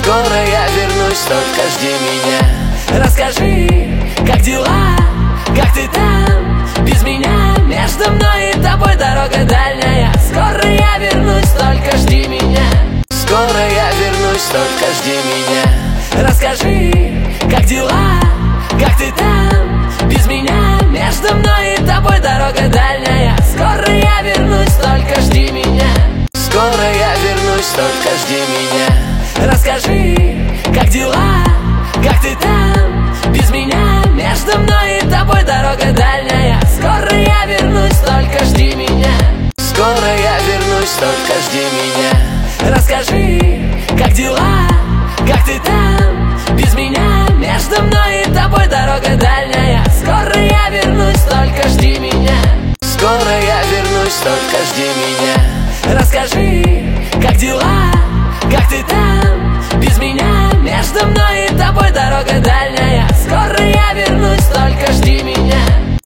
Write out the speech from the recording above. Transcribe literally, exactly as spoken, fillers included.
Скоро я вернусь, только жди меня. Расскажи, как дела, как ты там без меня? Между мной и тобой дорога дальняя. Скоро я вернусь, только жди меня. Скоро я вернусь, только жди меня. Расскажи, как дела, как ты там без меня? Между мной и тобой дорога дальняя. Скоро я вернусь, только жди меня. Скоро я вернусь, только жди меня. Расскажи, как дела, как ты там без меня? Между мной и тобой дорога дальняя. Скоро я вернусь, только жди меня. Скоро я вернусь, только жди меня. Расскажи, как дела, как ты там без меня? Между мной и тобой дорога дальняя. Скоро я вернусь, только жди меня. Скоро я вернусь, только жди меня. Расскажи, как дела, как ты там без меня? Между мной и тобой дорога дальняя.